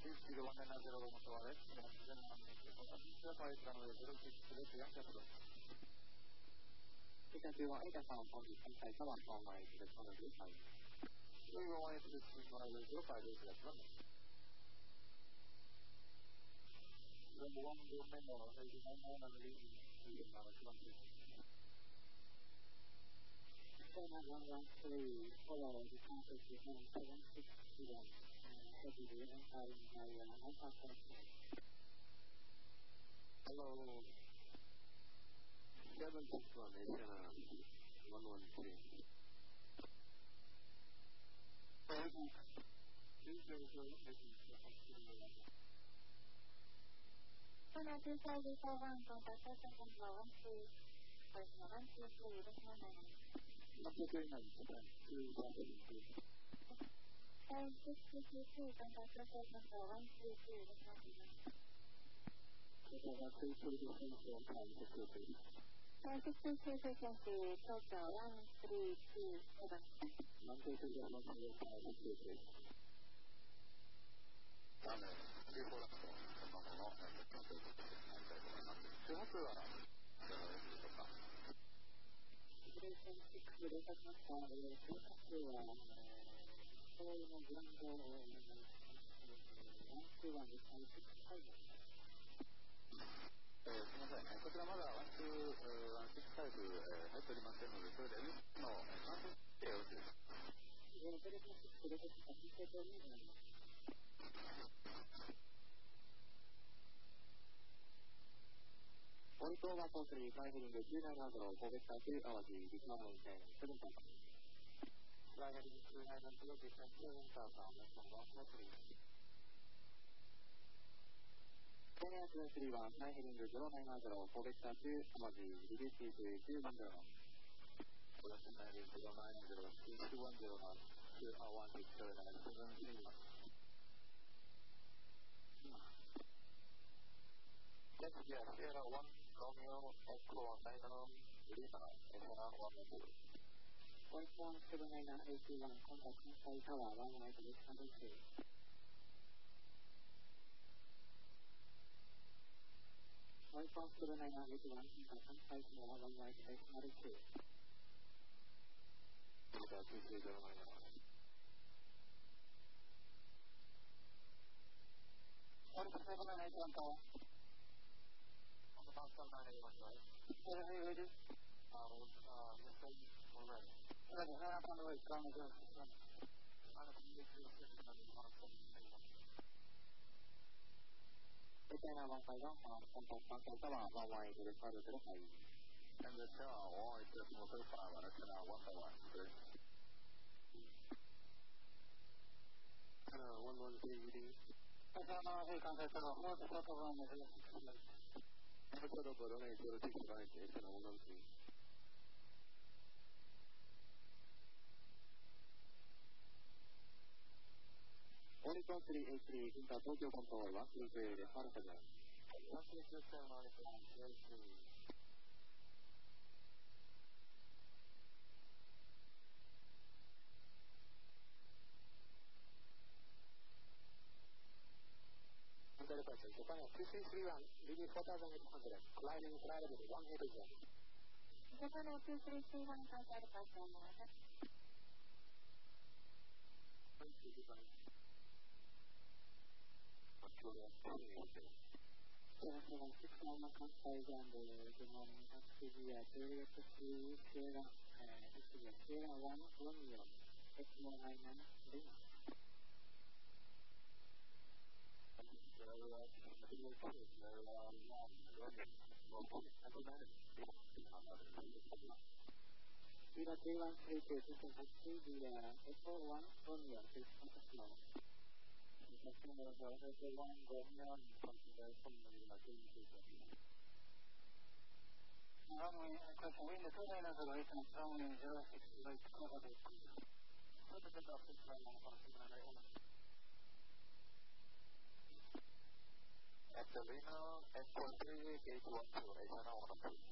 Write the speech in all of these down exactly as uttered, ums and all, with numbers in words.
Issue one nine zero one four X, zero six three three zero. 呢架電話 A 架發行放住分細收還放埋其實放嚟幾細。 We want to see my zero five eight zero. The one domain or eighty nine nine leading to the management. seven one one three follow the conversation seven six one and the entire area alpha section. Hello. seven six one Nation one one three. One two five zero one contact person one two person one two three this morning. One two three nine two one two. Five six two two two contact person one two three this morning. One two three this morning. Five six two two frequency Tokyo one three two seven. One two three one three five six two three. 本当はコースにフライヘリングきゅうななゼロ神戸北九淡路リスナー運転セブンターさん。フライヘリングきゅうななゼロリスナーセブンターさんの今後はコースに。ケニアツースリーはフライヘリングゼロナイナゼロ神戸北九淡路リビューティーズきゅうまんゼロ。 ゼロナインゼロナインゼロきゅういちいちゼロきゅうワンシックスナインセブンスリー。Let's get Sierra one Romeo Echo Niner Lima Sierra one zero. One one seven nine eight two one contact Kansai Tower one one eight seven two. One one seven nine eight one contact Kansai Tower one one eight seven two. two three zero nine. One seven nine eight one tower. One nine eight one right? Are you ready? Uh, uh, Mister Already. Ready. I have on the way. Come on, go. I'm going to make you a system of one seven nine one. China one five one contact Kansai Tower one one eight zero zero five. And the China one is just one thirty five and the China one five one. China one one three reading. China hey Kansai Tower one zero one zero six five. Episode of zero eight zero six nine China one one three. Oricon three eight three Inter Tokyo Control one three threeでファルフェル。 one three two seven one three three. Japan two three three one, Lily four thousand eight hundred, climbing flight level one eighty zero. Japan two three three one contact person one. seven seven six nine Kansai Grand, good morning, taxi via Juliet three Sierra, taxi via Sierra one Romeo, X one nine nine Lima. Ida three one three two system taxi via Echo one Romeo, please contact now. Customer Echo one Romeo and consider from the Runway, question wind two nine zero eight and runway zero six zero eight cover the what is the doctor flight one one six nine eight one? Catalina Echo three eight one two China one one two.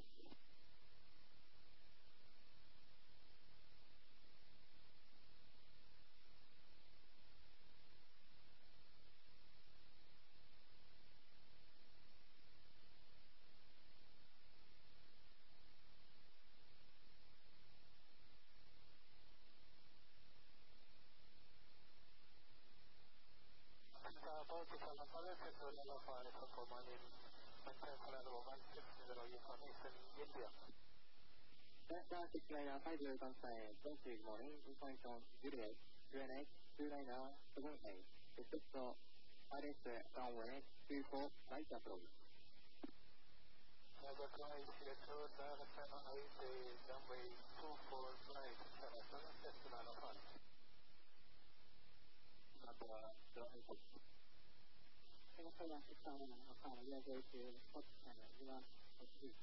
Japan Palace, Hotel five for Manin, maintain flight level one six zero, Yukon Eastern, India. Delta six niner five zero contact, good morning, information, Juliet, U N H two niner seven eight, expect Paris runway two four, right approach. Number five, Seattle, Dallas, eight, runway two four, right, Sarasota, Cessna Alpha. Number eight. Singapore six seven Alpha, you are going to Hot Channel, you are Hot Two.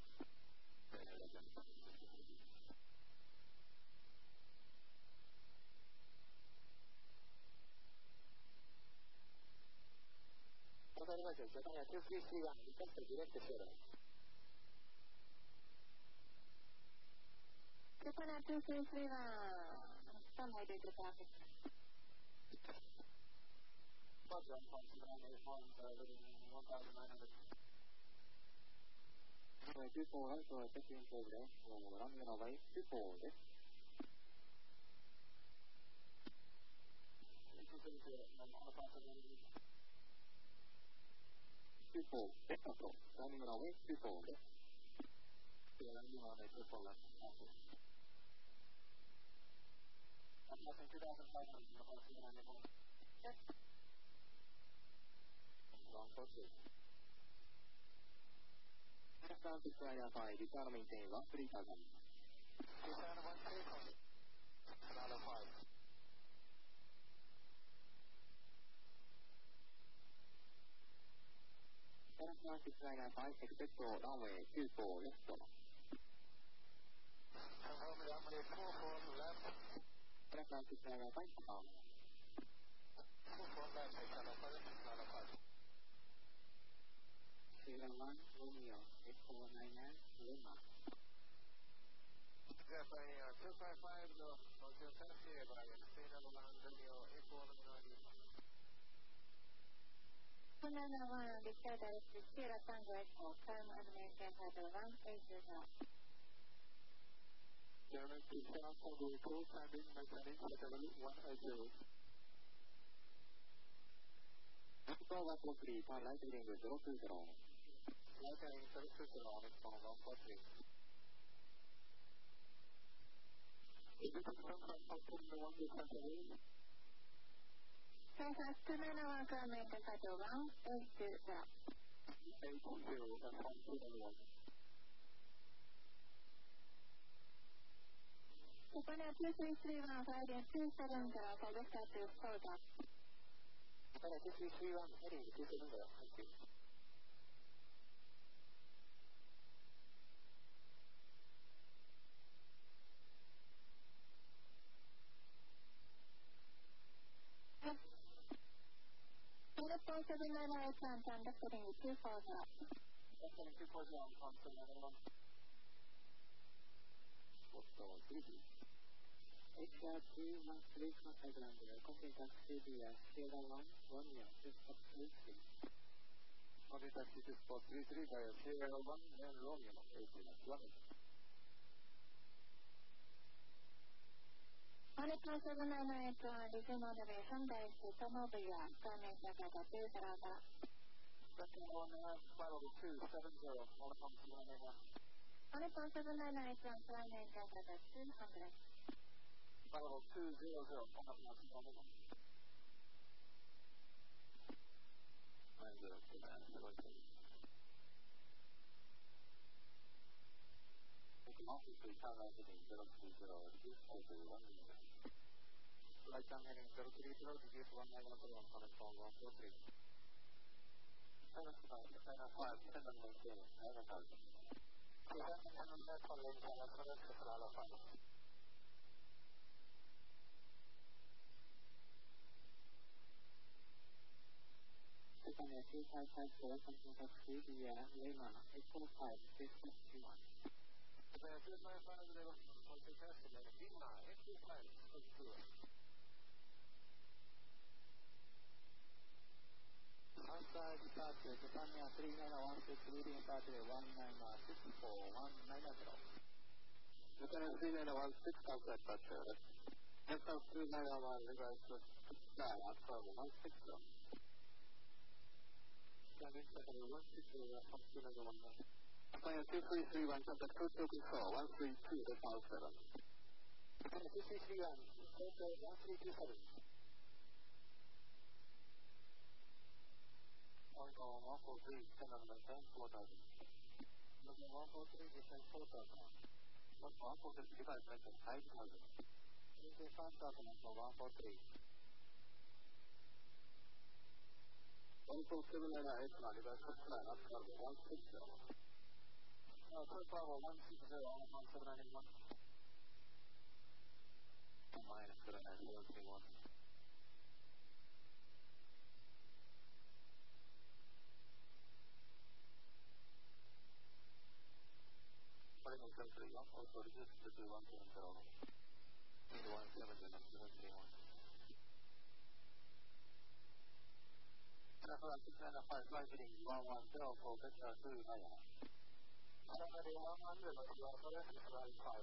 Japan two three three one, request a direct zero. Japan two three three one, standby due to traffic. Quadrant one seven eight one, one thousand nine hundred. two four right, so check in progress, running away, two four, yes. two four, left approach, running away, two four, yes. Running away, two four, left approach. I'm passing two thousand five hundred, I'm passing two thousand five hundred. Yes. Wrong course. Delta six niner five, return maintain one three thousand. Return one three thousand, Alpha five. Delta six niner five, expect runway two four, left. Confirm runway two four, left. Delta six niner five, down. two four, left, Alpha five. Sierra one, Romeo, Echo niner, Lima. Japan two five five, Hotel taxi, Sierra one, Romeo, Echo niner, Lima. two nine one, declare directly Sierra Tango Echo, climb and maintain level one eight zero. German Sierra Tango Echo, climbing, maintaining level one eight zero. Victor one four three, turn right heading zero two zero. Right heading zero two zero, on one four three. Is it confirmed from Hong Kong one two seven? Kansas two nine one, climb maintain level one eight zero. eight zero, and one two one. Japan two three three one, flight two seven zero, suggest to hold up. Japan two three three one, heading two seven zero, thank you. Japan seven nine eight one, contact heading two four zero. Heading two four zero, on seven nine one. H R two one three, contact number, complete taxi via Sierra one, Romeo, two four three three. Complete taxi two four three three via Sierra one, then Romeo, eight zero one. Japan seven nine eight one, resume elevation, direct to Tomobuya, climb maintain level two zero zero. Second one, five oh two seven zero, on seven nine one. Japan seven nine eight one, climb maintain level two hundred. five oh two zero zero, on seven nine one. nine zero two nine seven two. Office return heading zero three zero, reduce over one minute. Right turn heading zero three zero, reduce one nine one zero, coming from one four three. China five, China five, China maintain, China five. China five, calling China seven, China five. Japan two five five four, contact taxi via Lima, Echo five, six two one. Japan two five five zero, contact taxi via Lima, Echo five, six two one. Outside departure, Japan three nine one six, leading departure one nine six four one nine zero. Japan three nine one six, outside departure. Japan two nine one, reverse to sky, after one six zero. Standing second, one six zero, from two nine one nine. Flight two three three one, contact Tokyo Control, one three two, decimal seven. two three three one, Tokyo one three two seven. One call one four three, ten on ten, four thousand. one four three, descend four thousand. one four three, five thousand, five thousand. five thousand for one four three. one four seven nine eight nine, first line, up to one six zero. Uh, first level one six zero, one seven nine one. Minus seven nine seven three one. Final country, one also reduced to one seven zero. one seven zero, seven three one. six nine five, flight heading one one zero for Vector two Naya. one hundred, flight five.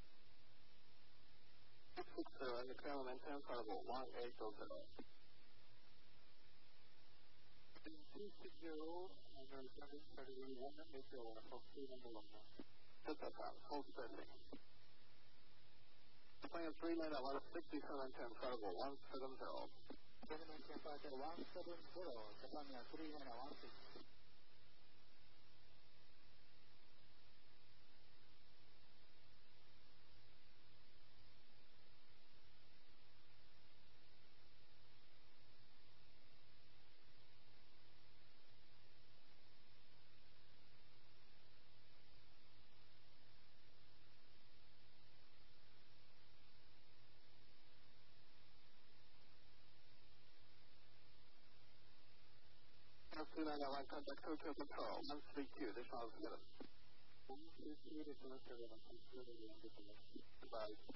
six six zero, and the clear momentum, cargo one eight zero. two six zero, and the returning thirty one eight zero for two number one. Delta time, hold setting. Flight three nine one, sixty-seven ten, cargo one seven zero. seven nine five, one seven zero, Japan three nine one six. two nine one, contact Tokyo Control, one three two, decimal seven. one three two, decimal seven, Goodbye.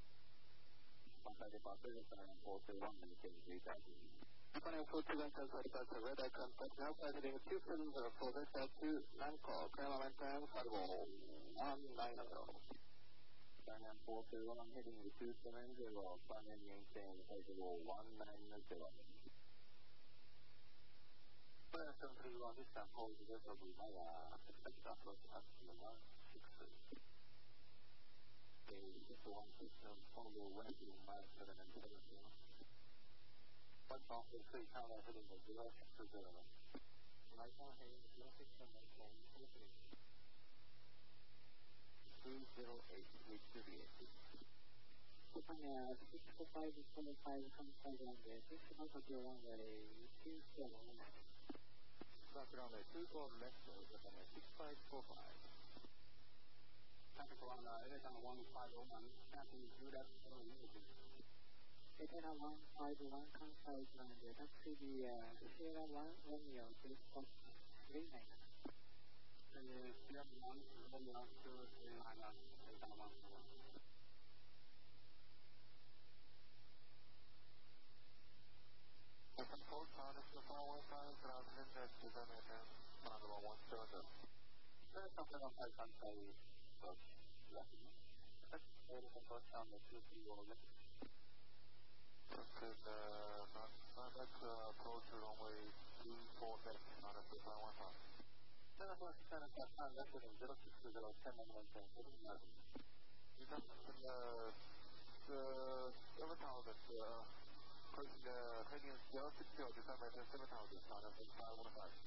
four two one, Final four two one, contact Delta, red eye contact, now flight heading two seven zero for Vector two, Nanko, clear momentum, cargo one nine zero. China four two one, heading two seven zero, final maintain, cargo one nine zero. seven three one, this time hold the vessel with Maya, expected approach at one six three. Okay, this one system, follow west in Maya seven and seven zero. one four three, China heading the zero six zero. Maya heading zero six seven, two three. two zero eight, with Juliet. Japan six five seven five, contact runway six five zero runway two seven. Runway two four left, Japan six five four five. Traffic on Arizona one five zero one, passing through that zero unity. Arizona one five zero one, contact runway, taxi the Sierra one Romeo to stop three nine. Sierra one Romeo to three nine, Arizona one five one. Control China four one five, ground center to the American, China one seven zero. There's something on my country, but yeah. There is a first on the two zero left. Okay, the next approach runway two four left, China five one five. China first, China five one, left heading zero six zero, ten and one ten, heading north. You can, uh, the seven thousand, uh, approaching the heading zero six zero, December seven thousand, China five one five.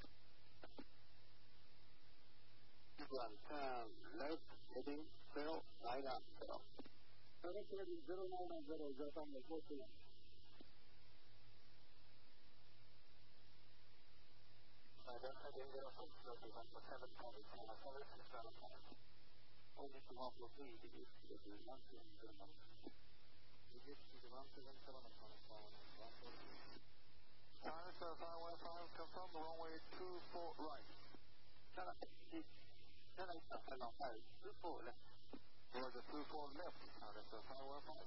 One, turn left, heading zero nine zero. Direct heading zero nine zero, Japan four two one. Direct heading zero six zero, Japan seven thousand, China seven six seven five. Only to one four three, it is to the one seven seven one. It is to the one seven seven one, one four three. China five one five, confirm runway two four right. China China five one five, two four left. Or the two four left, China five one five.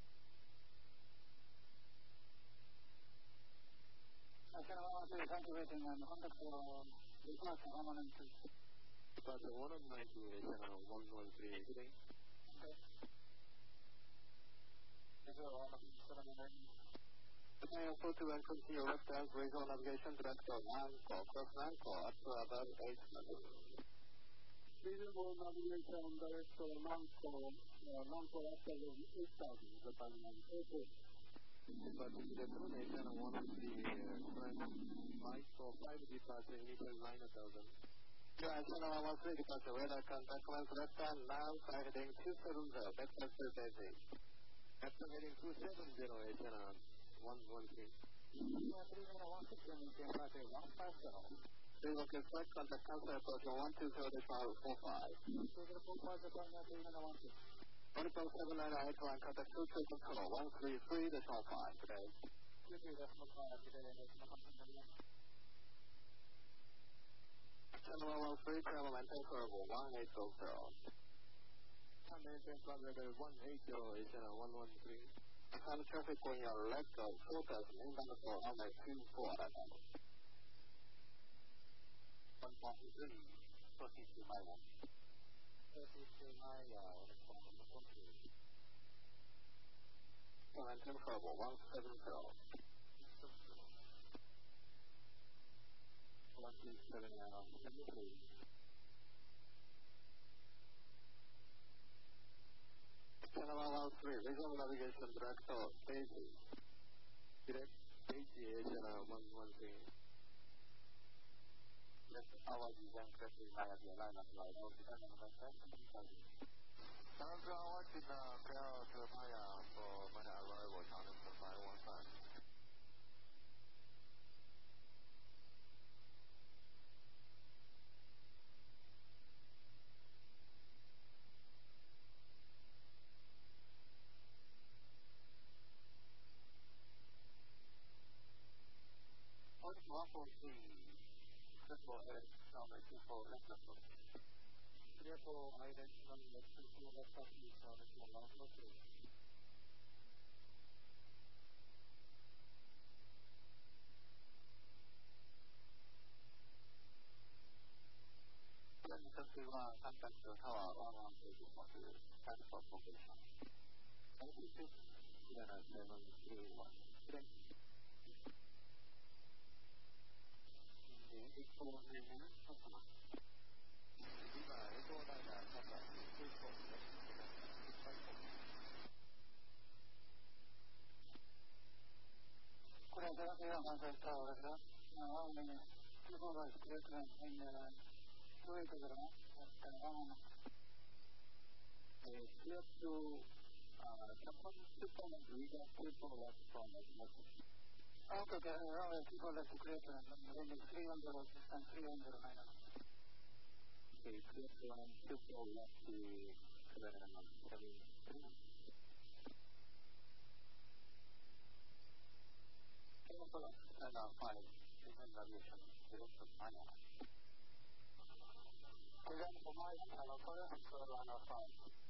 China one one three, contributing and contact for departure one one three. Departure one one three, China one one three, heading. Okay. Zero one seven nine. Japan four two one, continue left hand, visual navigation, direct to Nanko, cross Nanko, up to about eight hundred. Visual navigation, direct to Nanko, Nanko after eight thousand, Japan one. Okay. But the destination one of the current flight for five departure initial nine thousand. U S channel one one three departure, radar contact lens left hand, now flight heading two seven zero, vector two basic. Vector heading two seven zero, channel one one three. Yeah, three zero one six, and you can fly to one five zero. Three local flight contact cancel approach one two zero decimal four five. two zero four five, Japan three zero one six. one point seven nine eight one, contact two three control one three three decimal five today. two three decimal five today, decimal five. Channel one one three, travel and take over one eight zero zero. American flight level one eight zero, channel one one three. Time traffic going your left of four thousand, inbound for runway two four at that time. one point three, thirty-two miles. thirty-two miles, And ten travel one seven zero. one two seven now, seventy-three. Channel one one three, visual navigation direct to Beijing. Direct Beijing, channel one one three. Left our design traffic via the line of light of the channel one one three. Channel two one in the prayer to Maya for my arrival, channel five one five. one four three, triple eight, number two four, left approach. Triple eight, number two four, left approach, channel one four three. seventy-one, contact the tower one one three for the transport location. seventy-six, channel seven three one. Thank you. eight four nine nine, customer. eight four nine nine, contact two four seven five four. Good afternoon, Hansen Tower, sir. Now, I'm in two four one six, in two eight zero, and one clear to Japan two point three, two four left from the message. Okay, okay, runway two four left to clear to landing three one zero and three one zero nine. Okay, clear to land two four left to clear to land seven three. Channel five, visual navigation, direct to Maya. Direct to Maya, channel four, channel five.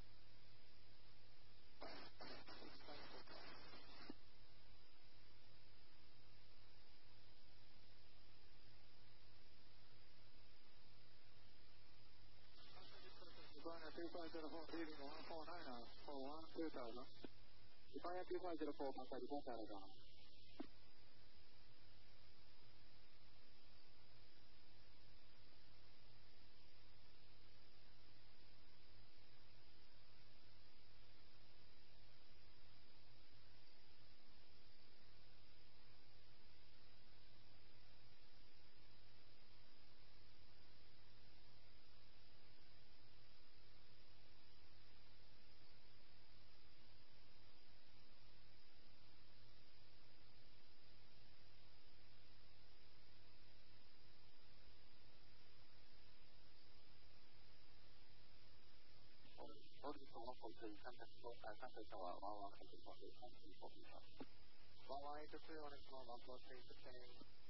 two five zero four, leaving one four nine nine, four one two thousand. Japan two five zero four, contact report Aragon. Contact tower one one three for the transport location. one one eight three on one one four three, Japan.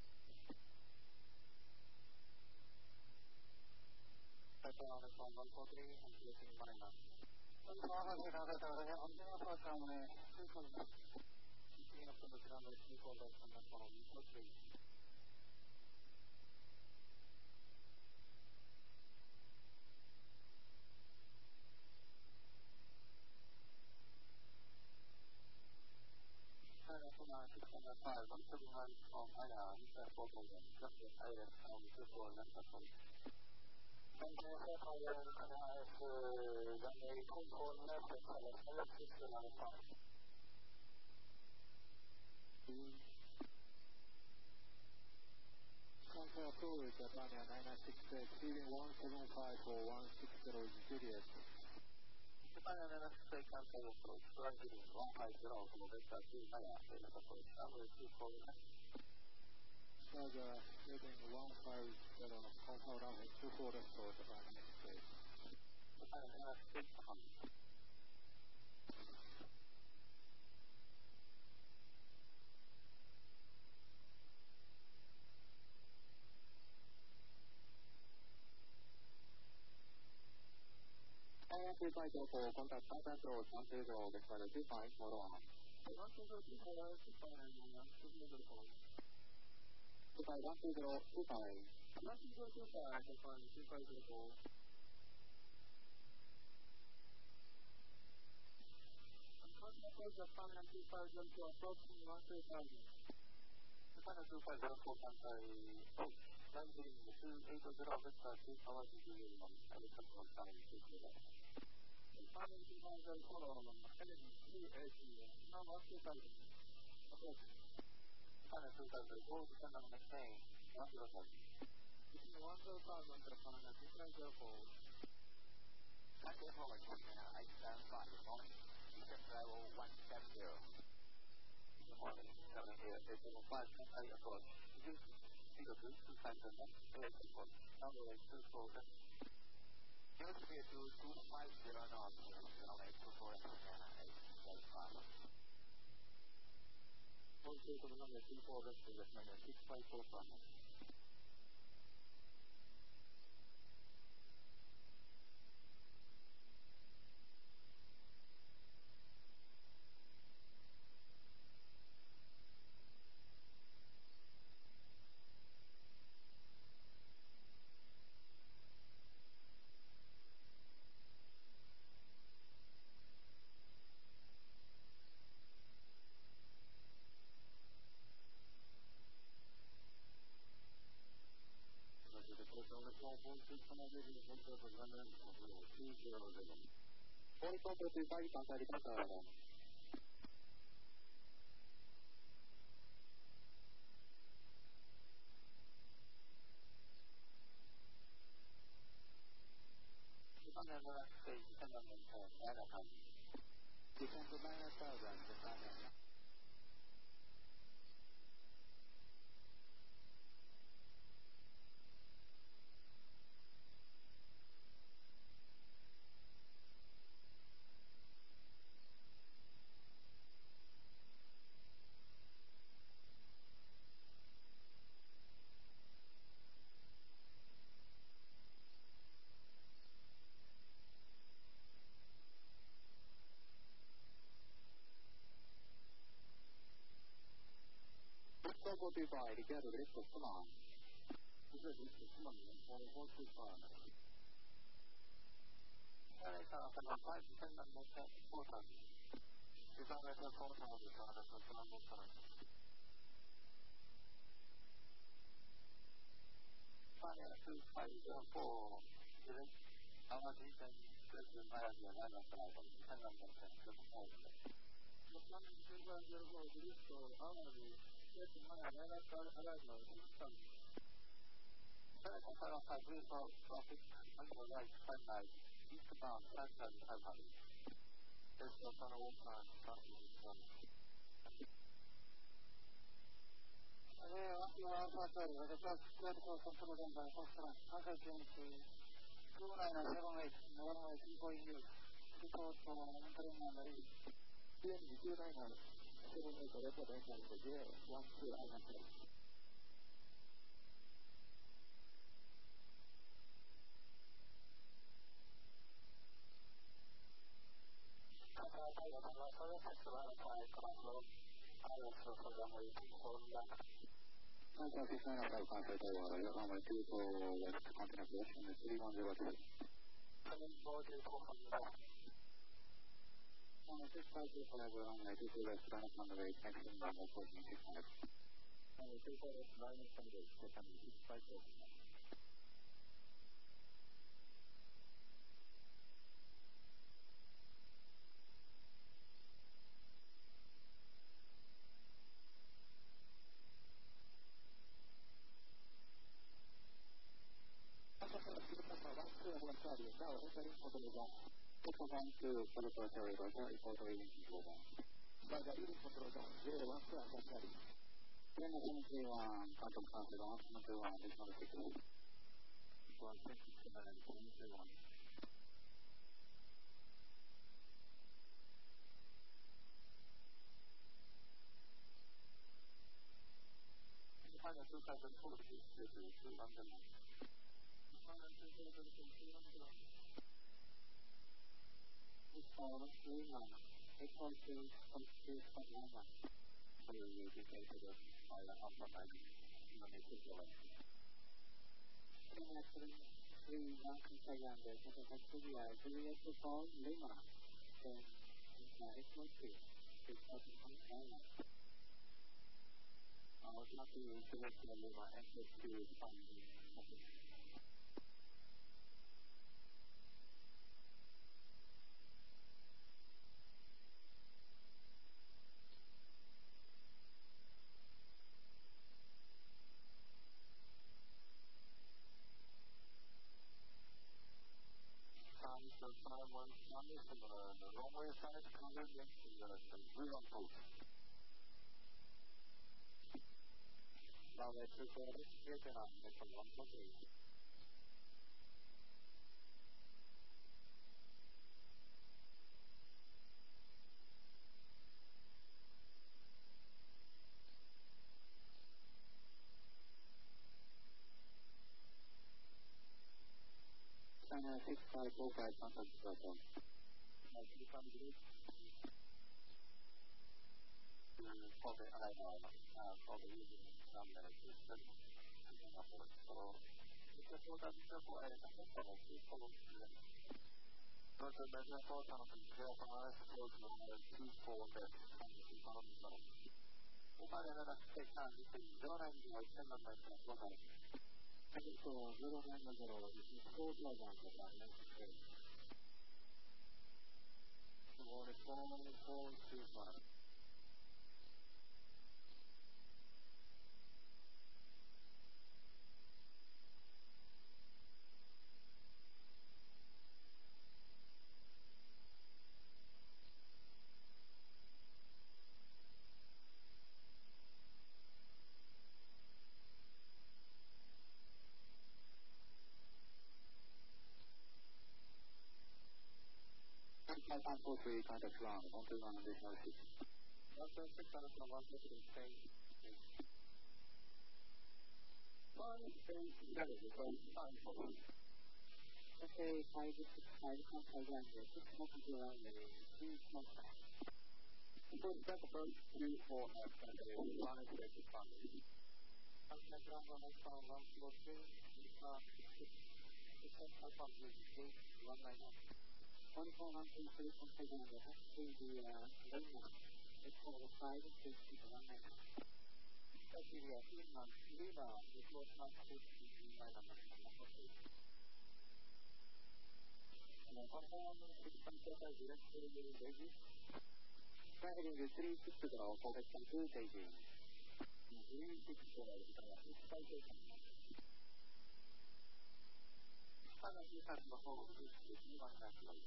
Japan on one one four three, and closing Maya. one one three, contact tower, on the approach runway two four left. Picking up from the runway two four left on the one four three. six one five, from seven miles from Aya, Eastern Portland, just the island of two four Nashville. And the second one has runway two four Nashville, select system on the top. Control approach, Japan nine nine six, receiving one seven five for one six zero Juliet. Japan nine nine six, control approach, runway one five zero for Delta two Aya, select approach, runway two four Nashville. Roger, heading one five zero, control runway two four for Japan nine six. Japan nine nine six, control. two five zero for contact five zero one three zero, vector two five, follow on. one two zero two five, two five, two zero four. two five one two zero two five. one two zero two five, Japan two five zero four. Contact Japan two five zero two, approaching one three five. Japan two five zero four, contact approach. Landing two eight zero, vector two tower to zero one, helicopter time two zero. Japan two five zero four, heading two eight zero, now one two five. Approach. Japan two five zero four, descend on maintain, one zero five. Between one zero five and Japan two five zero four. Sunday forward, eight seven five, good morning. Eastern level one seven zero. Good morning, seven here, eight seven five, contact approach. Zero two two five seven, eight approach, runway two four. News to be to two five zero knots, runway two four, eight seven five. one two to runway two four, runway six five four five. One four two five, contact departure. Japan nine nine six, descend on maintain, nine o'clock. Descend to nine thousand, Japan nine. four four two five, declare the risk of command. This is the command, four four two five. American seven five, descend on maintain, four thousand. Japan American four thousand, Canada confirm one thousand. Japan two five zero four, given our descent, President Maya, nine oh five, descend on maintain, seven thousand. Japan two five zero four, Bristol, Armory, President Maya, nine oh five, arrival, six thousand. American five oh five, Bristol, traffic, under right, five nine, eastbound, five seven five hundred. Bristol, Tunnel one time, traffic is one. Yeah, after you are passed, the first critical control room by Foxtrot, Hankai G M T, two nine seven eight, runway two four use, report for entering and release. C M G two nine seven eight, report entering the J one two island. Contact six nine five, contact Tower, runway two four west, continent operation, three one zero two. Coming forward to four hundred. On the six five two five, we're on the two two west, running on the way, next in Bravo fourteen six five. On the two four west, running on the way, second six five two. One two for the territory, territory in Global. By the eating control zone, zero one two and one thirty. Then the one three one, control transfer on, one two one, this one six eight. One six seven, one three one. Find a two thousand four, this is two London. Find a two thousand four, two London. This one, three nine. eight one two, one two one one. So you will be capable by the alpha by the unit equivalent. three three three one Contayan, the Contayan, Juliet to call Lima. Then eight one two, six thousand one. I was not to select the Lima access to find the message. So five one one is the runway side covered next to the zero post. Now let's record it here to have it from one point eight. China six five four five contact protocol. Now you can do it. For the I R, for the using number system, so it's a total for a policy for the Not a better for something clear from us, close to the two four best and the economy zone. If I had a take time, you can zero nine zero ten of my friends, what I think so zero nine zero is four plus one for that next day. So what is four four two five? five one four three contact ground, one two one additional six. one two six hundred from one two three stage. one stage seven, one five four. Okay, five six five contact ground, six contact ground, three contact. So that's the first two four F and the one six five. Contact ground on X one one four three, six six five one eight one nine one. One four one three three contact ground, the F three the Lima. It's for the five six six one nine. That's the Lima, Lima, it was not six six nine nine. And then one four one six contact ground, direct to the baby. Heading to three six zero for the two staging. three six zero, it's five eight. I don't think that's the whole of this, if you want that place.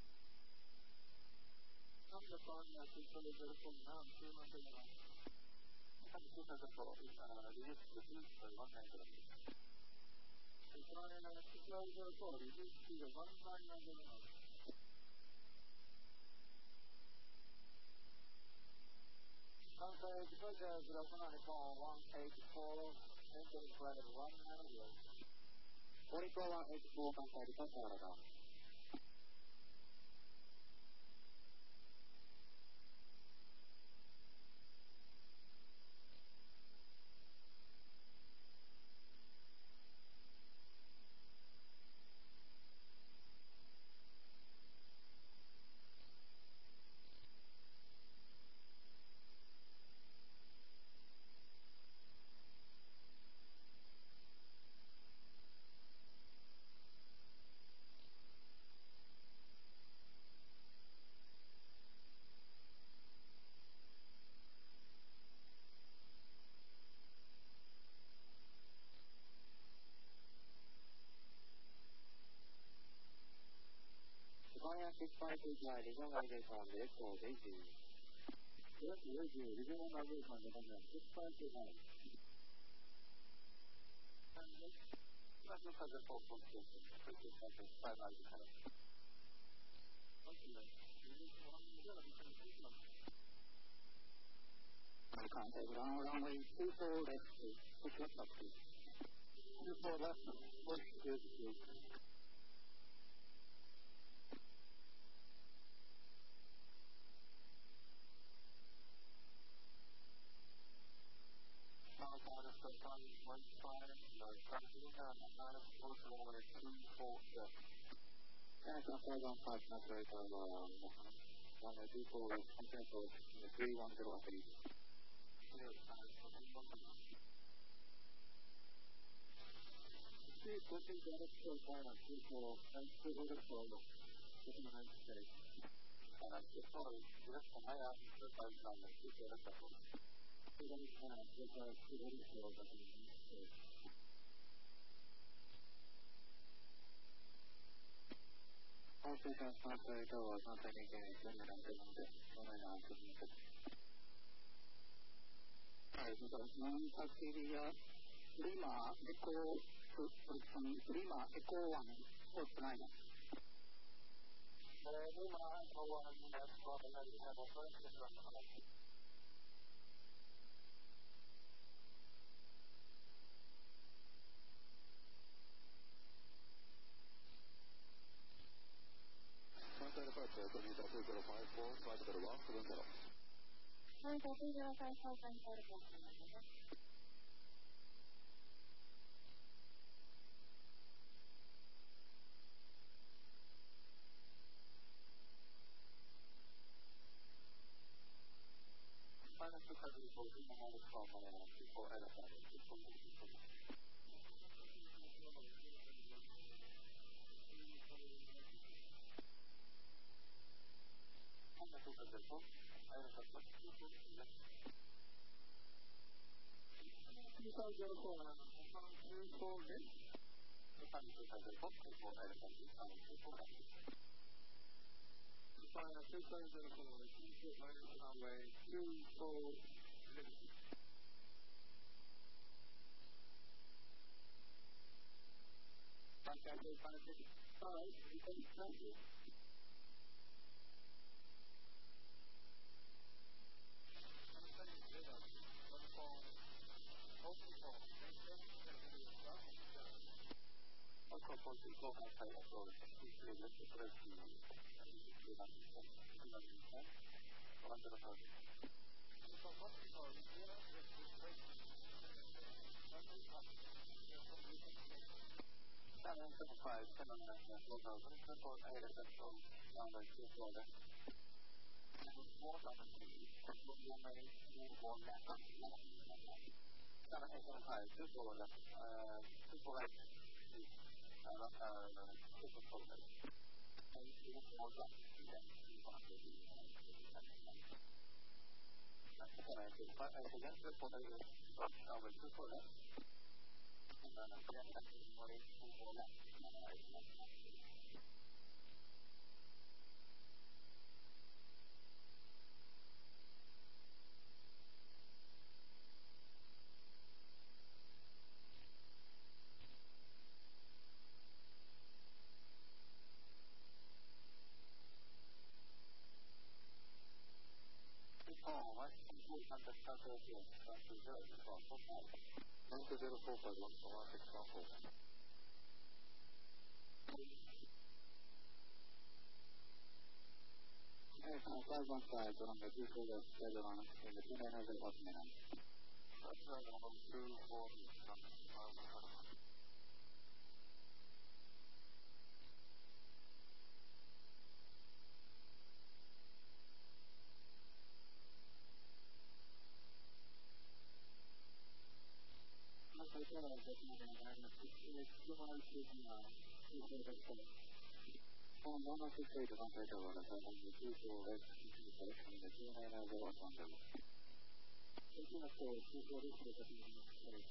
Come the phone, I think for the phone now, two months ago. Come to the phone, uh, this is the two, the one nine zero. It's not in a two thousand four, this is the one nine zero. Contact Georgia zero nine four one eight four, enter flight one nine zero. forty-four one eight four contact Georgia. Despite the regionalization, the echo basis. Yes, yes, regionalization, despite the Let's look at the focal system. Previous sentence, five out of ten. Runway two four left, push left up to. two four left, push is good. Now, minus the one, one, five, no, something, minus four, runway two four left. And it's five one five, not right, runway two four left, control three one zero three. See, pushing the other four minus two four, and two other four, putting the United States. And I'm just sorry, just for my ass, just by the time, just the other four. Two other four, just by two other four, but in the United States. Also, translate or something again, general government, general government. Right, so non-taxi Lima, Echo, Lima, Echo one, four nine. Lima, Echo one, that's what I have a first difference. Departure, Toyota two zero five four, flight to the one, seven zero. Toyota two zero five four, flight to the one. Final two hundred fourteen, minus from before elephant, before elephant. two five zero four, two four left. two five zero four, before elephant, two five zero four. two five zero four, minus runway two four left. Contact eight five six. All right, thank you. Seven seven five seven nine four thousand triple eight essential number two four left. Four number two. Control your main two four left. Seven eight seven five two four left. Uh, two four left. Uh, uh, two four left. And two four left. Then two one two. That's the one. But I again two four left. Number two four left. And then again that's the one two four left. Oh, what? Under circle here. one two zero four four five. one two zero four five one four six one four. five one five, runway two four left, schedule on in the two nine zero one nine. That's runway two four left. On one of the state of Ontario, on the two four left, in the two nine zero one zero. Taking a four, two four left,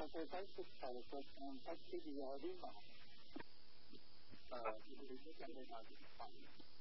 生体質化的activity or lima. Uh, usually you can make out fun.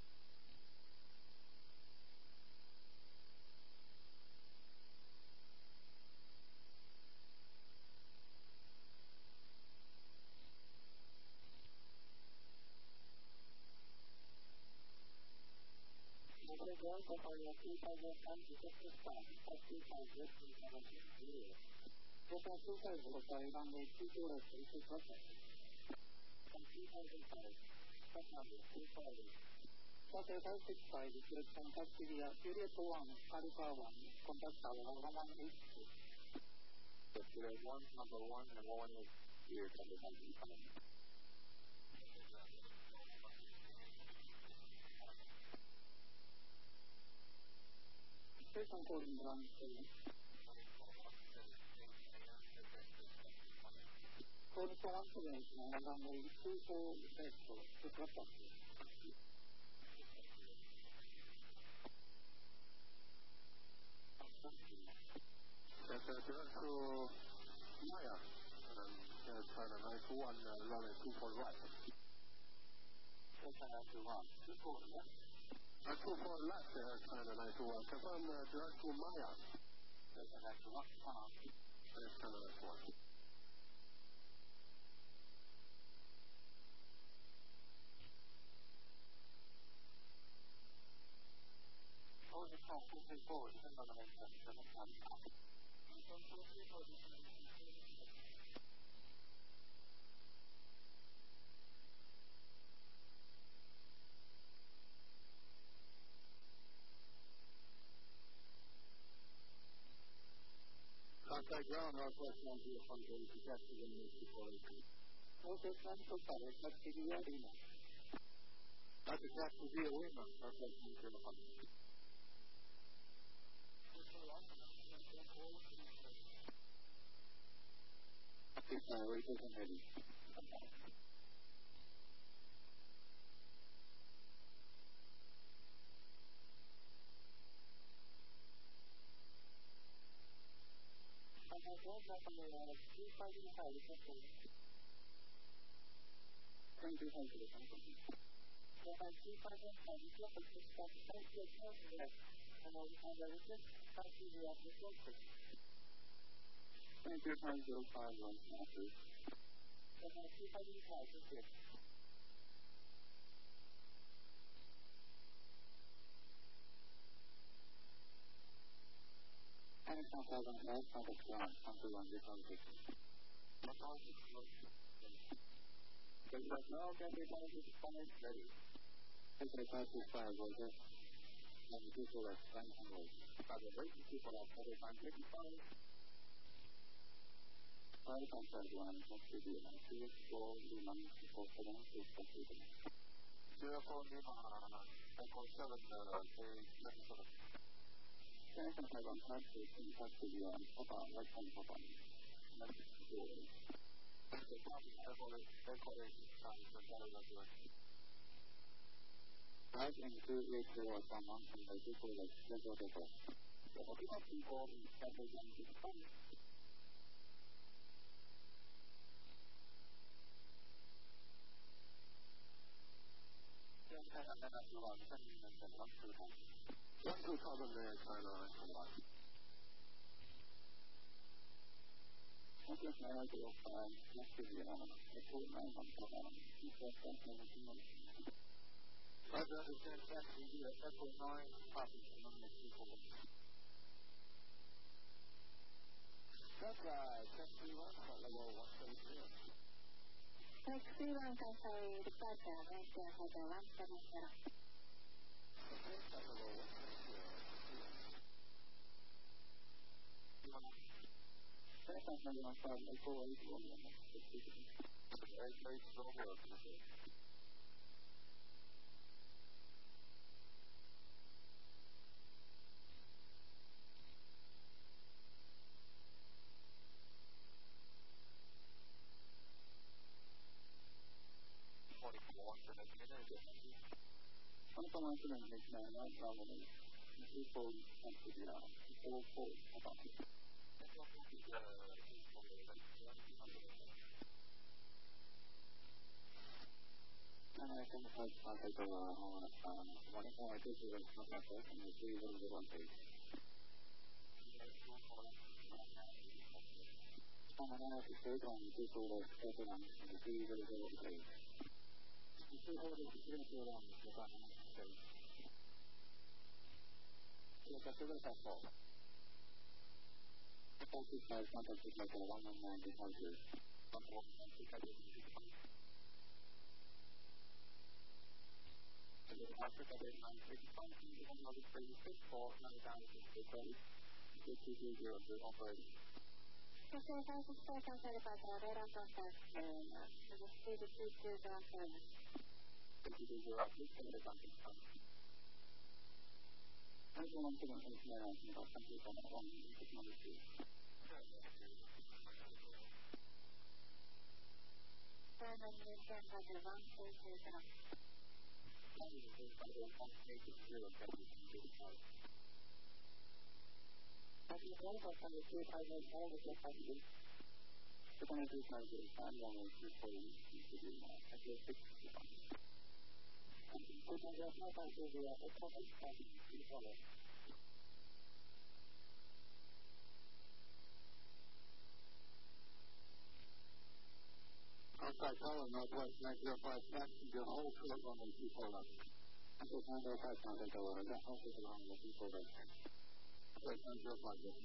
The growth of our two thousand fifty staff has been targeted in seventeen years. The percentage of the runway two dollars eighty percent. From two thousand five, seven hundred two thousand. But the basic size is the activity of Juliet one, Alpha one, contact our one one eight two. The Juliet one, number one, and one is here can be done in time. Second calling run three. Code for one prevention and runway two four vector to protect. That's uh, direct to Maya, and uh, China nine two one, uh, runway two four right. China nine two one, two four left. Uh, two four left, uh, China nine two one. Confirm uh, direct to Maya. China nine two one, uh, and China nine two one. Hold the call, two three four, December nineteen, seven one. From two three four, December nineteen. Contact ground, Northwest one zero one zero, detected in the situation. Northwest one zero one zero, activity Lima. That's exactly via Lima, Northwest one zero one. It's uh, revision heading. And I don't know from the two five five, Thank you, thank you, thank you. so I two five five, it's not a system, thank you, thank you, and I have a request, thank you, we have the focus. Thank you, nine zero five one, thank you. So I two five five, it's it. And it's one thousand eight, contact ground, one two one zero six. So you have now get the one six five ready. Take the five six five, Roger. And the people are nine hundred. By the way, people are forty-five fifty-five. Five contact one, activity and two four Lima, four seven, six seven. Zero four Lima, Echo seven, uh, three seven. China contact one, five six, activity and Papa, right hand Papa. That's good. The top is Echo eight, Echo eight, China, so that is not good. Five and two eight zero from one and the people like zero zero. So the people people is Echo one six five. One two thousand there, China, one. Okay, nine zero five, activity on Echo nine one seven, two four seven seven. Roger, it's going to check the Echo nine, copy from the people. That's right, taxi one, level one seven zero. Taxi one, Kansai, departure, right there, hotel one seven zero. Okay, level one seven zero. China contact one five, Echo eight one one. Echo eight don't work, okay. One one seven six nine, right, probably. People activity on four four, about. Outside tower, northwest nine zero five, passenger hold short runway two four left. Northwest nine zero five, contact tower, that also is runway two four left. Northwest nine zero five, yes.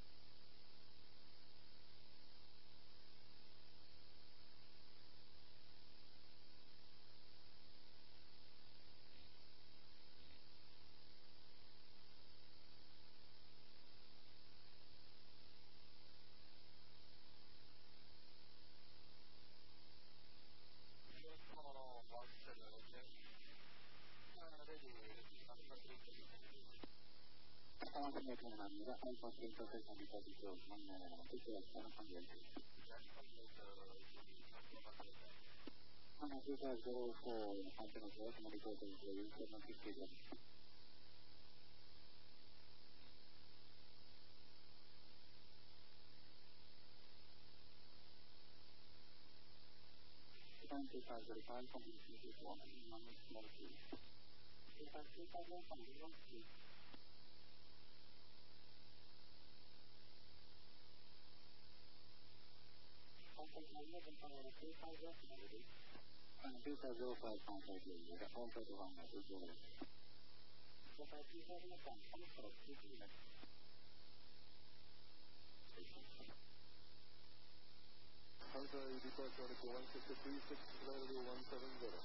Sorry, departure to one six three six zero one seven zero.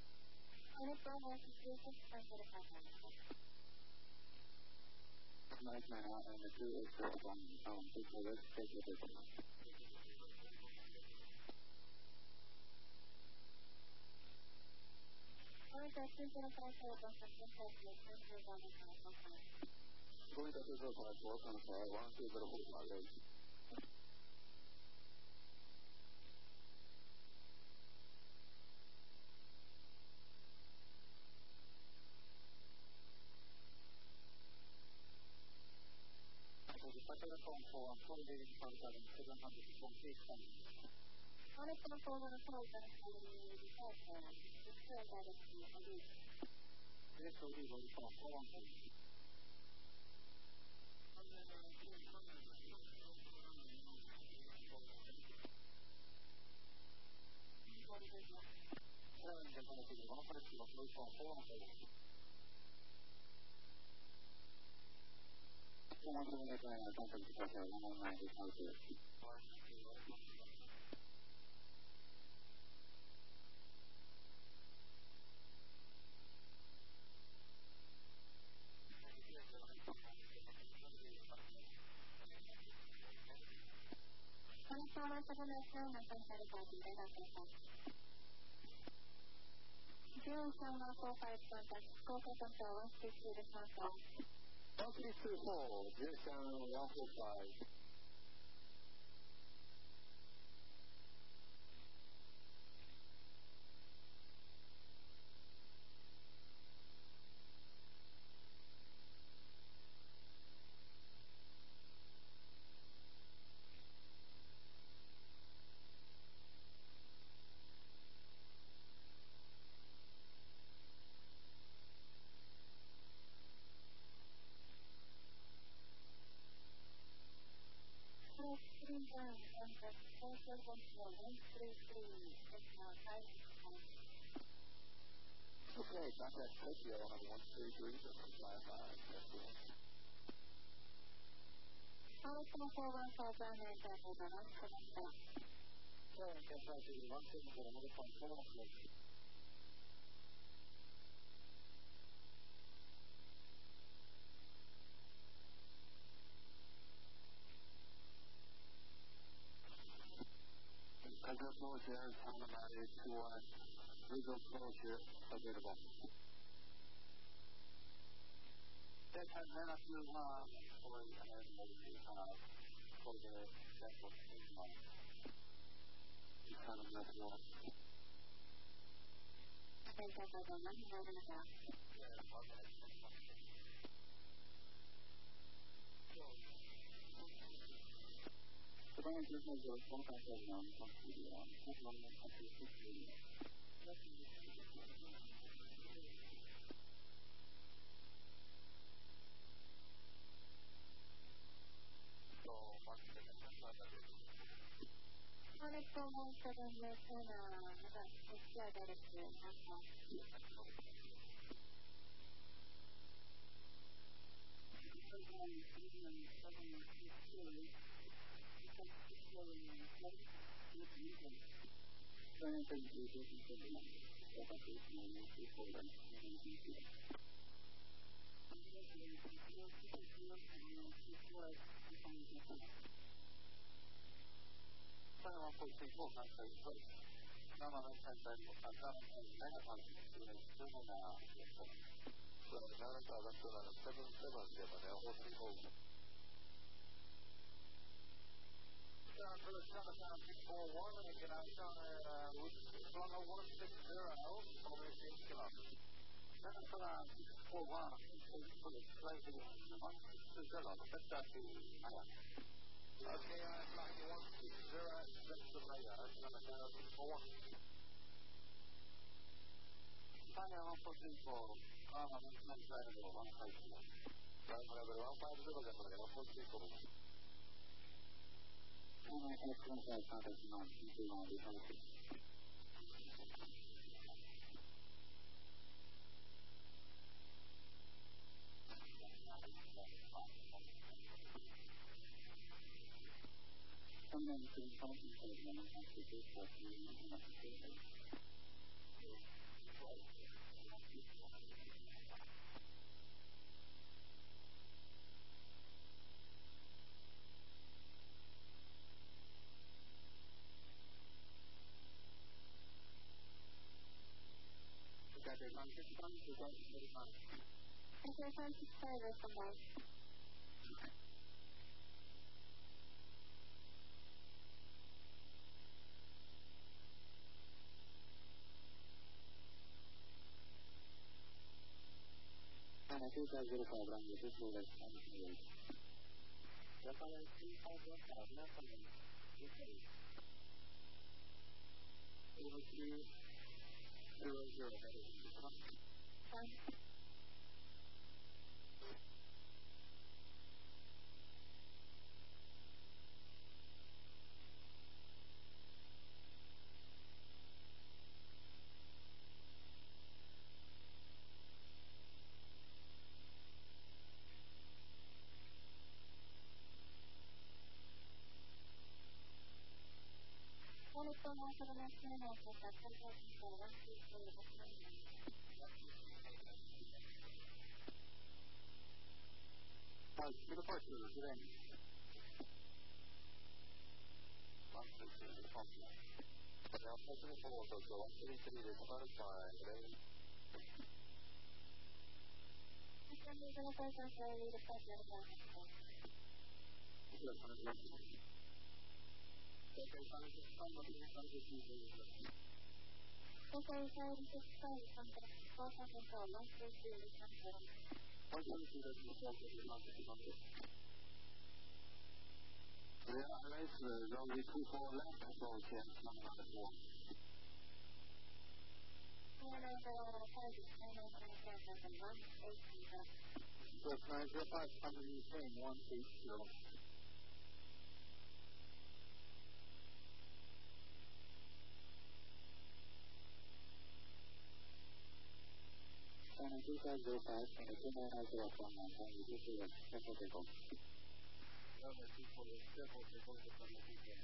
Going to zero five four, contact one two zero five. one three two four, Jinshan one four five. One, contact social control one three three, signal five five. Okay, contact Tokyo on one three three, five five, that's the one. Alpha four one five one nine seven one seven seven. Okay, contact one seven zero, one point four one six. Visual closure, automatic to one, visual closure available. That has been a few uh, for an emergency uh, for the network signal. It's kind of network. Thank you for the money, we're going to go. Yeah, okay. The bank is going to contact us on the computer on the one hundred fifty. So, one second, that's not that. one eight four one seven, yes, and uh, it's yeah, that is good. That's all. Taiwan fourteen four five three three. No, no, that's ten thirty. I'm coming to the next one. It's still now. So, now that's all. That's still on the seven seven zero now. fourteen four. Down to the seven down six four one, and again, I'm down there with one oh one six zero, over eighteen kilometers. seven six four one, it's for the slightly one six zero, that's that the higher. Okay, I'm flying one six zero, that's the layer, that's number zero six four one. China one four three four, um, I'm not trying to go one five zero. So I'm going to go one five zero, that's one four three four. And I have contact contact on the one we have to. And then you can concentrate on the computer for you and the computer. Okay, I'm just trying to go to the front. Okay, thank you for the command. And I think I will have run with this over time. That's why I see how to have nothing. Over two, zero, zero, that is the front. Thank you. one eight four one seven nine seven, I'll take that contact control one three three, that's one nine. Uh, to the first order, today. one three three, the front line. Now, second and four, so go one three three, the front line, today. I'm going to go to the lead of that letter one control. Yes, I'm going to go. Okay, I'm just trying to get some of the people. Okay, so this is fine. Contact social control one three three, that's one seven. one three three, that's the front line, not the front line. Yeah, I raised the runway two four left, so I can't come on the floor. And I go to five six nine nine nine seven one eight zero. That's nine zero five, I'm in the same, one eight zero. China two five zero five, and the two nine nine zero from Hong Kong, you do see the careful takeoff. Runway two four, careful takeoff to runway two four.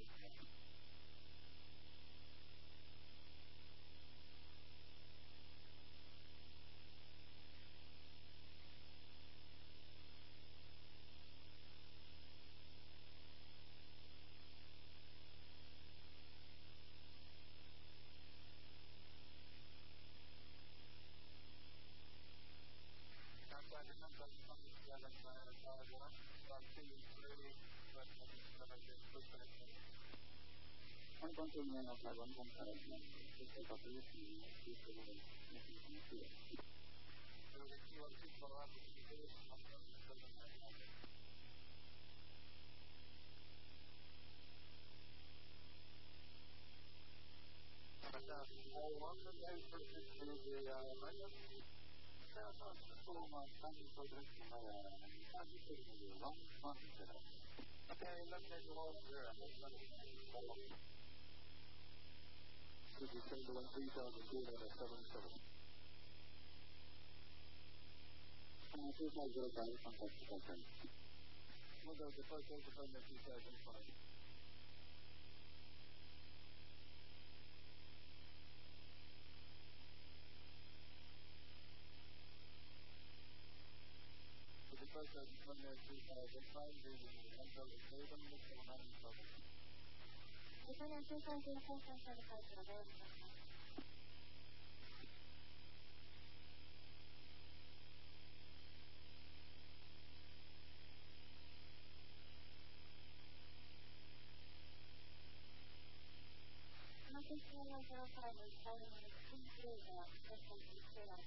one point two million of one point five million. This is a position in the future of the mission field. So the Q one two follow up with the first of the seven nine nine. And uh, all one of those versus to the uh, radio. So that's the full amount of time for this to my uh, I'm just taking the wrong one today. Okay, let's take the whole zero. This is Chamberlain three thousand two hundred seventy-seven. China two five zero five, contact to confirm. We'll go to first over from the two thousand five. With the first over from the two thousand five, using the one thousand three hundred seven. China two five zero five, contact to confirm. China zero five is calling the two three zero, system two zero,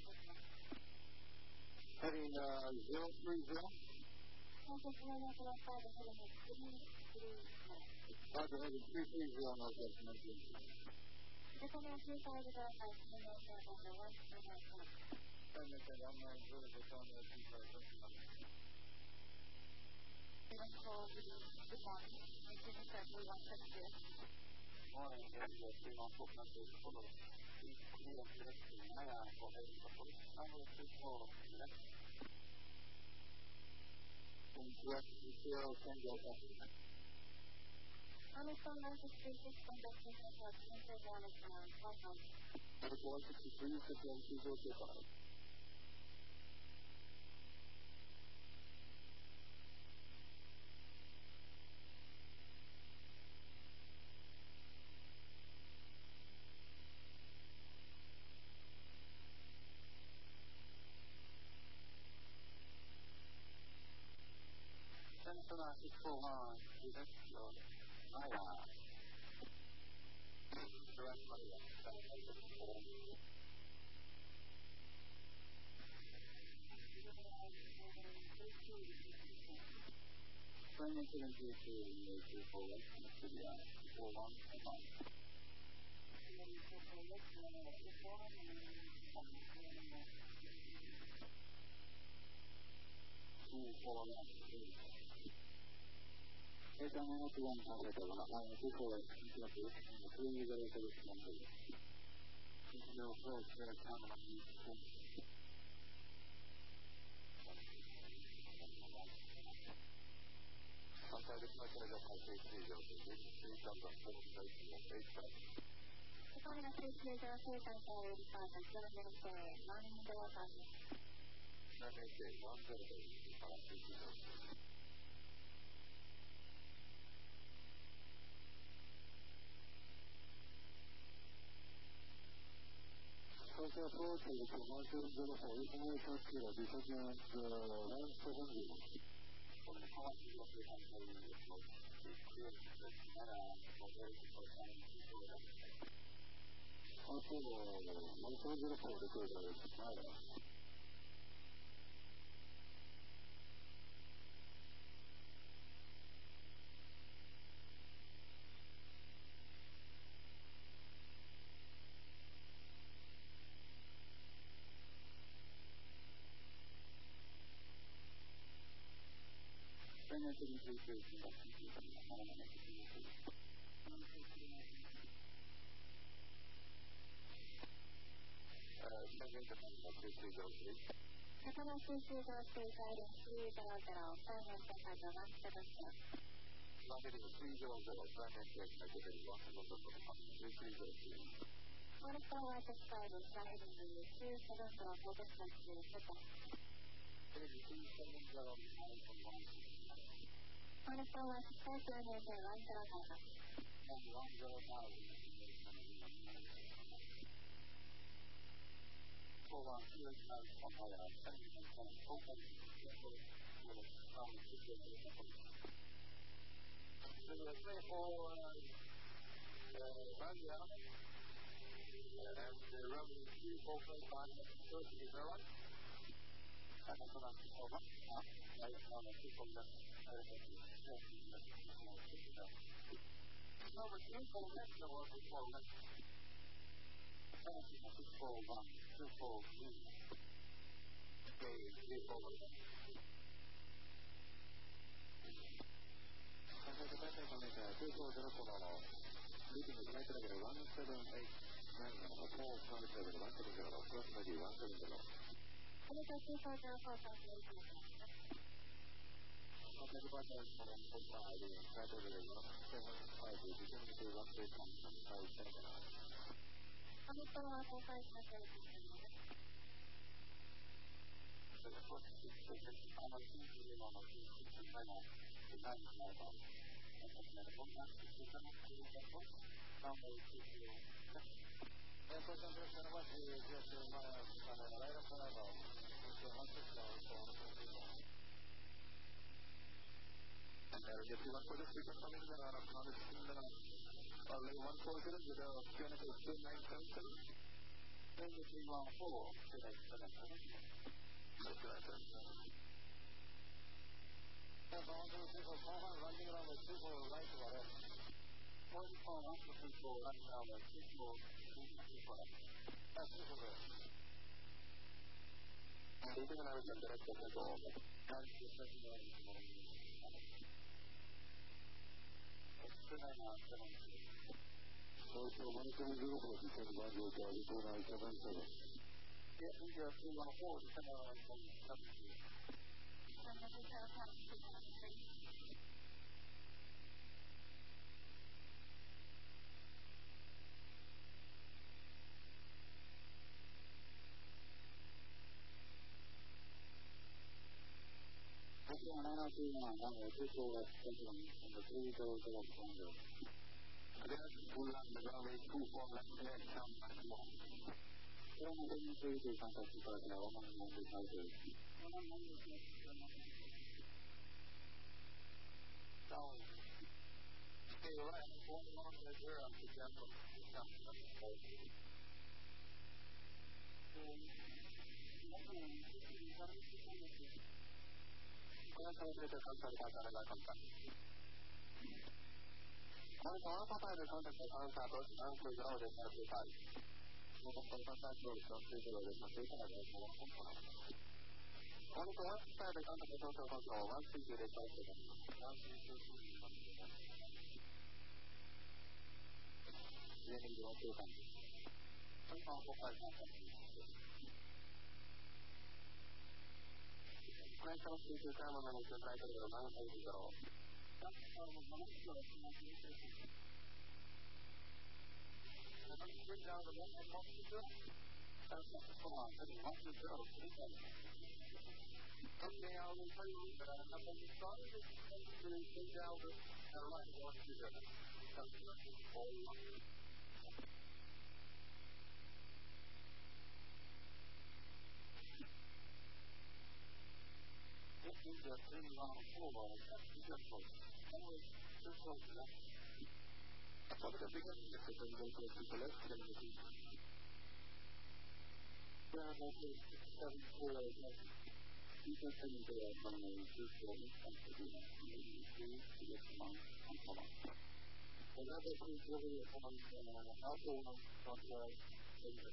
Heading uh, zero three zero. China zero five is heading at three three zero. Roger, heading three three zero, no destination. China two five zero five, China zero over one nine nine five. China one nine zero, China two thousand five. Even call the good morning, making it at one seven zero. Morning, and the three one four countries follow. Please clear and select the Maya for heading support. Runway two four, select. Incorrect, zero, change out of. Amazon nine six three six, contact to confirm, enter one is around five hundred. Medical one sixty-three, six one two zero two five. China six four one, direct your Maya. Direct Maya. China seven three two, two four one, Australia, four one, one. two four one, eight one one two one, contact one, one two four, India Bridge, and three zero zero one three. India Bridge, Air Canada, two. Outside of my carrier, my three three zero, three thousand seven hundred eight seven. China three three zero three, contact eighty-five, and seven minutes there, one zero five. Let me say one zero five, three zero. Also approach to the one seven zero four, information to the decision the one seven zero. From the command to the three hundred approach, the clear the China for very for China to go down. Also, one seven zero four, the good China. China seven three two, 宣言とかの通知上で。 高田通知上っていただいて、スリーゼロゼロ、サイメントカードワンセブンゼロ。 ワンヘリのスリーゼロゼロ、サイメントカードワンセブンゼロとか、スリーゼロゼロ。 モニターワイトスタイル、サイヘリング、ツーセブンゼロ、フォーテスタイル、セット。 ヘリツーセブンゼロ、サイメントワンセブンゼロ。 モニターワイトスタイル、サイメントワンゼロゼロ。 ワンゼロゼロ。four one zero five one five ten ten open circle with a sound system in the phone. So we are three for Randia and the revenue three four five five thirty zero. And I'm going to over. I am two from the number two for next or before next. Six four one two four three. Okay, three four one. ツーフォーゼロフォーのリーディングフライトレベルワンセブンエイトナインのフォーフライトレベルワンセブンゼロクロスメディワンセブンゼロ。 この時ツーフォーゼロフォーさんのリーディング。 Okay, the button is for one point five, the flight level one seven five, the beginning to one three one five seven. モニターは公開されていると思います。 So the first is the I'm a team to the one of the China, the nine China, and the medical master system of the medical, some way to the and for some person, what we just do, my right of the level, which is one six zero four. And there is a one for the speaker coming in the acknowledged in the early one four zero with a Q N A two nine seven seven. Then the three one four, two nine seven seven. two nine seven seven. And all those people running around with people right to whatever. One for one for people running around with people people. That's people there. And even when I was under the control, and the second one is two nine seven seven. Also, one seven zero four, the same one will go to two nine seven seven. Yeah, we are three one four, the same one will go to seven zero. And this is our time to go to three. ナインツーワン、one two four seven, and the three zero zero zero. There's two land, the runway two four left, left, down, back one. So I'm going to do the contact for the one on one two five eight. Down. Stay right, one one zero, to jump up, jump up, One hundred the contact by the contact. One one five the contact by contact both uncle zero the thirty five. One contact both uncle zero the thirty five and one contact. One one five the contact by total control one three zero the thirty five. One three two two the contact. Then you want to find. One one five contact. Right now, we can come on the side of the one eight zero. That's how we want to go. And then bring down the one and one to zero. That's not the one. That's one to zero. Okay, I will tell you that I'm going to start this to bring down the right one to zero. That's all we want. This is the three one four, that's beautiful. Always two four left. For the biggest, if it doesn't go to the left, then it is. Yeah, that is seven four left. You can see there from the two four and the three to get one and one. Another thing is really on the outer one from the center.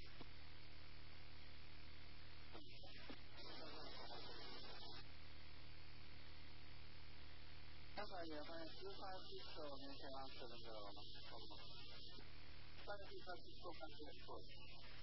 I have two five six or maybe seven zero. Five six five six four five six four.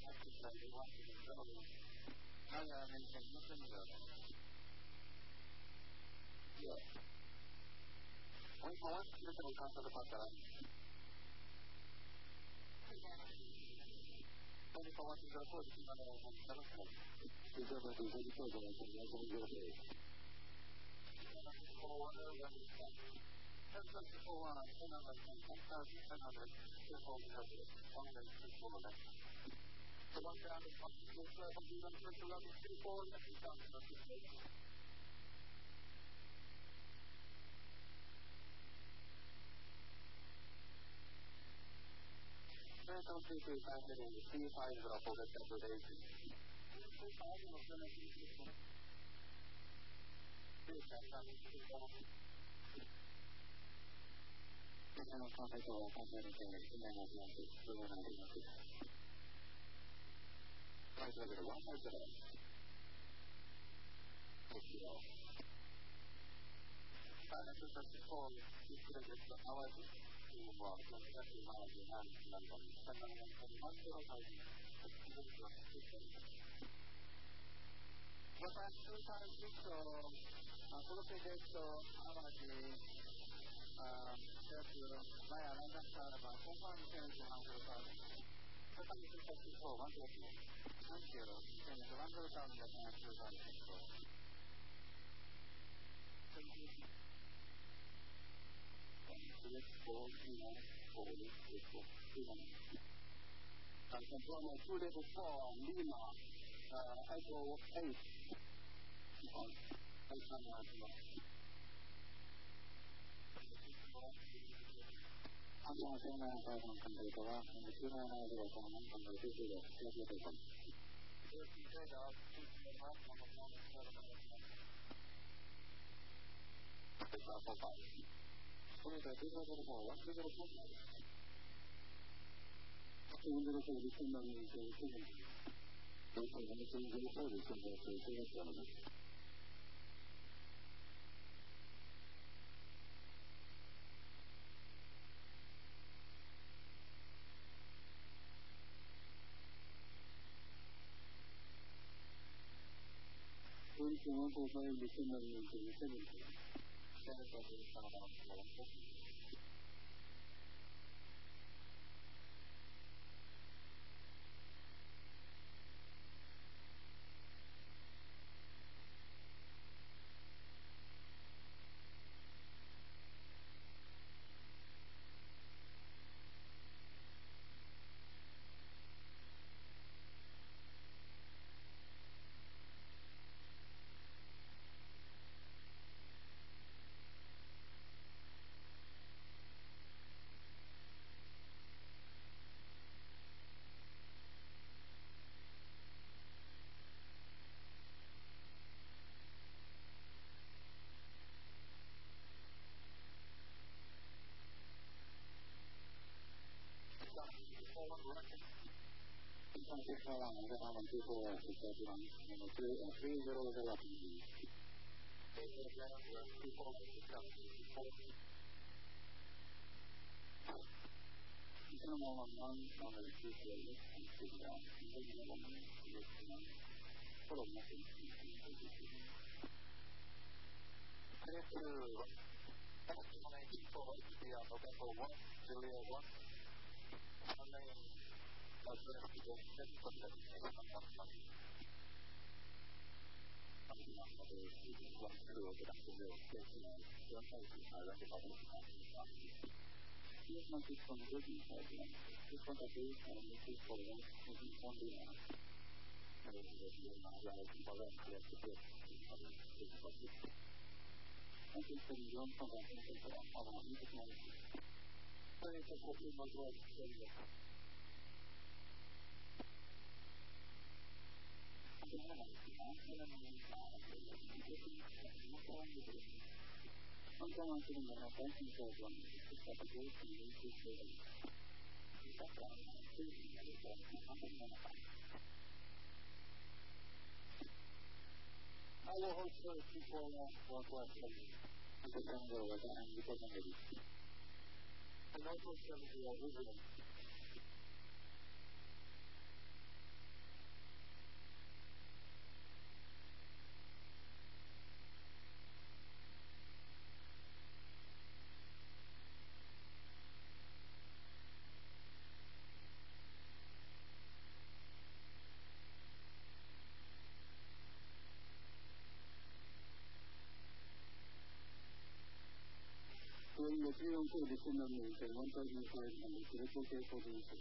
three one four descend on maintain one thousand five hundred, report air coordination.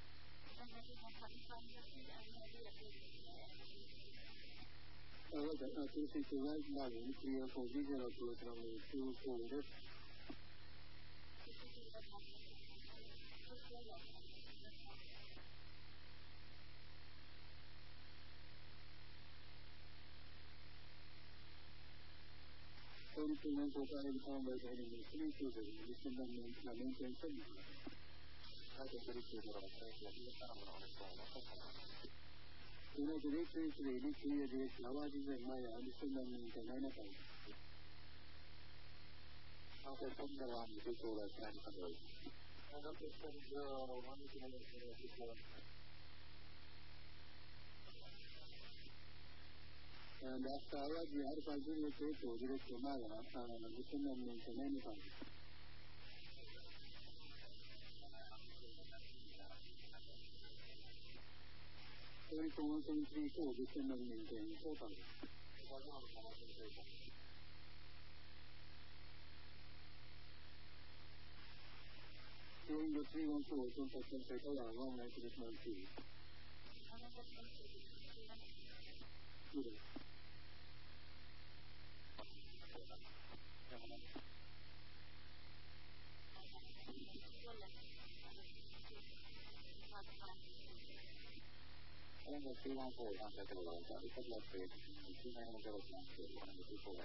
However, uh, two six right line, clear for visual approach runway two four left. Everything else was already found by the enemy. Three two zero, descend on maintain seven. United eight three three, clear direct, Hava descend Maya, descend on maintain nine five. Okay, from the one, you go like nine hundred. And okay, from the one, you can make And after hours, we had five zero eight to direct to Maya, uh, descend on maintain nine five. Everything one seven three four, descend on maintain four five. During the three one four, contact center tower, one nine six nine two. Good. And the three one four, contact the road, and it's a blood space, and two nine zero one two one two four.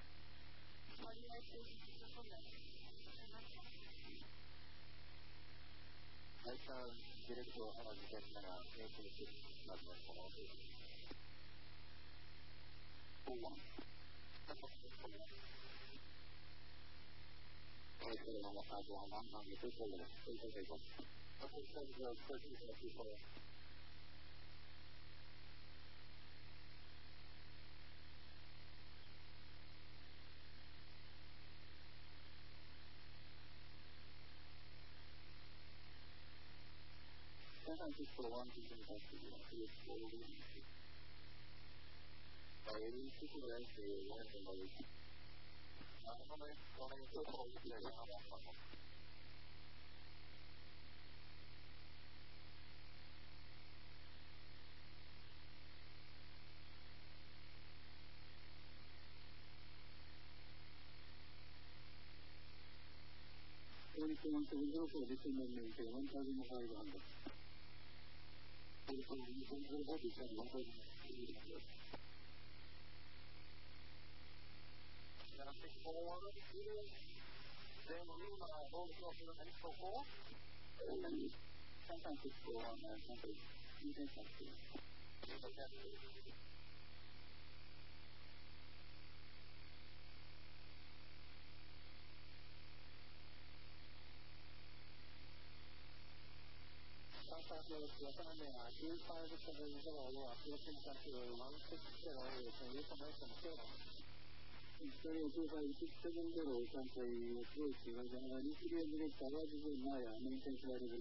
I found direct to our detector, eight two six, not one four two. four one. eight zero one five one one, and the two four, two four zero. Okay, so the first is a two four. Sometimes it's for one thing that you want to use for the reason. But it is super nice to learn from the reason. I'm going to go for the reason. Everything one seven zero four, descend on maintain one thousand five hundred. Everything one seven zero four, descend one thousand five hundred. Now six four one, then we will hold the clock for six four four. Sometimes six four one, and sometimes you can something. two five seven zero, approaching country one six zero, can you comment on the Stereo two five six seven zero, country approach, Nuclear direct, Hava descend Maya, maintain flight